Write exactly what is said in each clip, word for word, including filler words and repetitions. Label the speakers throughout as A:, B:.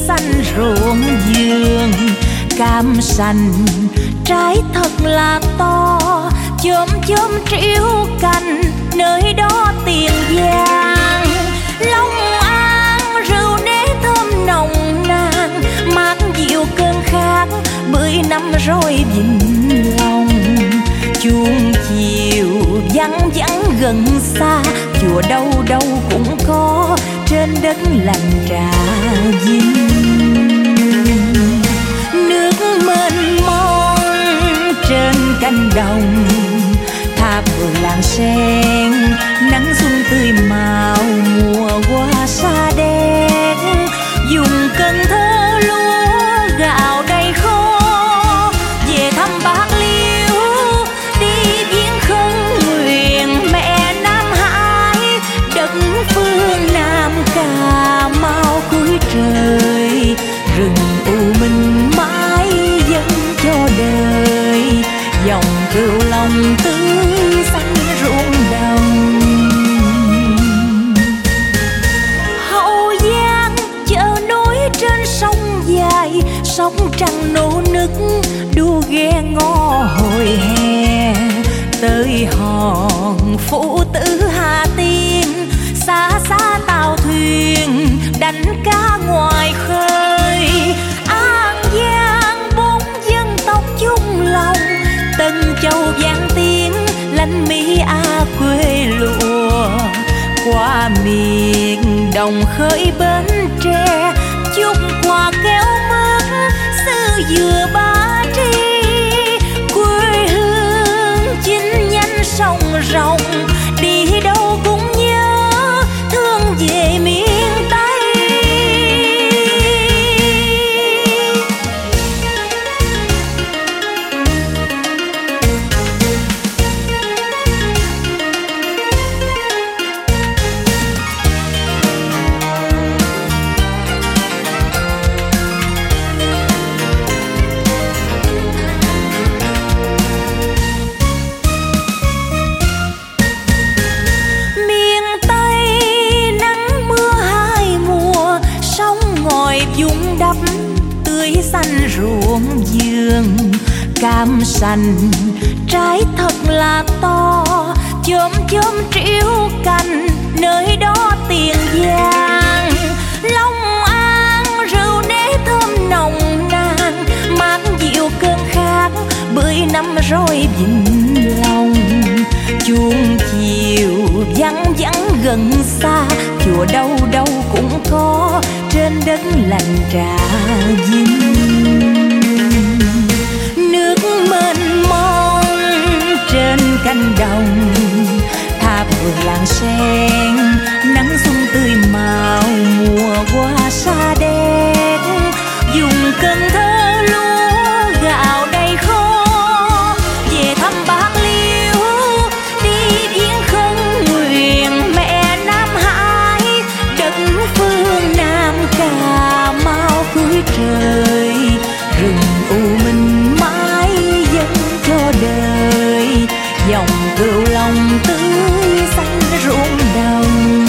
A: xanh ruộng vườn cam sành, trái thật là to, chớm chớm tríu cành, nơi đó Tiền Giang. Long An rượu nế thơm nồng nàn, mát dịu cơn khát, bưởi năm rồi Vĩnh Long. Chuông chiều vắng vắng gần xa, chùa đâu đâu cũng có, trên đất lành Trà Vinh. Nước mênh mông trên cánh đồng, thả vườn làng sen, nắng xuân tươi màu mùa hoa xa đen. Dùng Cần Thơ lúa gạo đầy kho, về thăm Bạc Liêu đi viếng khấn nguyện mẹ Nam Hải. Đất phương Nam Cà Mau cuối trời, rừng u minh mãi dâng cho đời, dòng Cửu Long tươi xanh ruộng đồng. Hậu Giang chợ nối trên sông dài, sóng trăng nô nức đua ghe ngõ hồi hè. Tới Hòn Phụ Tử Hà Tiên, xa xa tàu thuyền đánh cá ngoài khơi. An Giang bốn dân tộc chung lòng, Tân Châu Giang Tiên Lanh Mi A quê lụa. Qua miền Đồng khơi Bến Tre, chúc quà kéo mướt xứ dừa Ba Tri. Quê hương chính nhánh sông rồng, đi đâu cũng nhớ thương về miền Tây. Xanh ruộng vườn cam sành, trái thật là to, chớm chớm tríu cành, nơi đó Tiền Giang. Long An rượu nế thơm nồng nàn, mát dịu cơn khát, bưởi năm rồi Vĩnh Long. Chuông chiều vắng vắng gần xa, chùa đâu đâu cũng có, trên đất lành Trà Vinh. Nước mênh mông trên cánh đồng, thả vườn làng sen, nắng xuân tươi màu mùa hoa xa đen. Dùng Cần Thơ lúa gạo đầy kho, về thăm Bạc Liêu đi viếng khấn nguyện mẹ Nam Hải. Đất phương Nam Cà Mau cuối trời, rừng u minh mãi dâng cho đời, dòng Cửu Long tươi xanh ruộng đồng.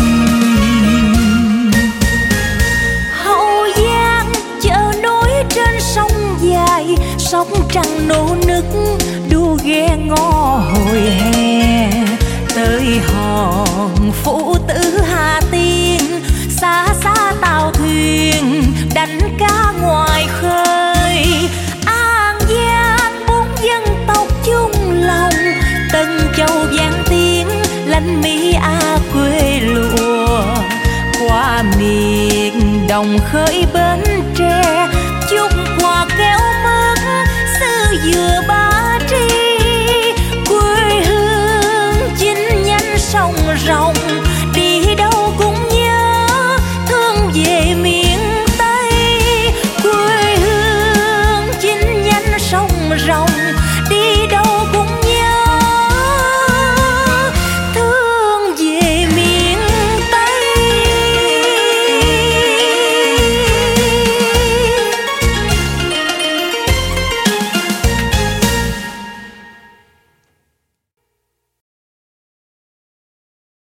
A: Hậu Giang chợ nối trên sông dài, sóng trăng nô nức đua ghe ngõ hồi hè. Tới Hòn Phụ Tử Hà Tiên, xa xa tàu thuyền đánh cá ngoài khơi. An Giang bốn dân tộc chung lòng, Tân Châu Giang Tiên Lanh Mi A quê lụa. Qua miền Đồng khơi Bến Tre, chúc quà kéo mướt xứ dừa Ba Tri. Quê hương chính nhánh sông rồng, đi đâu cũng nhớ thương về miền Tây. Quê hương chính nhánh sông rồng, đi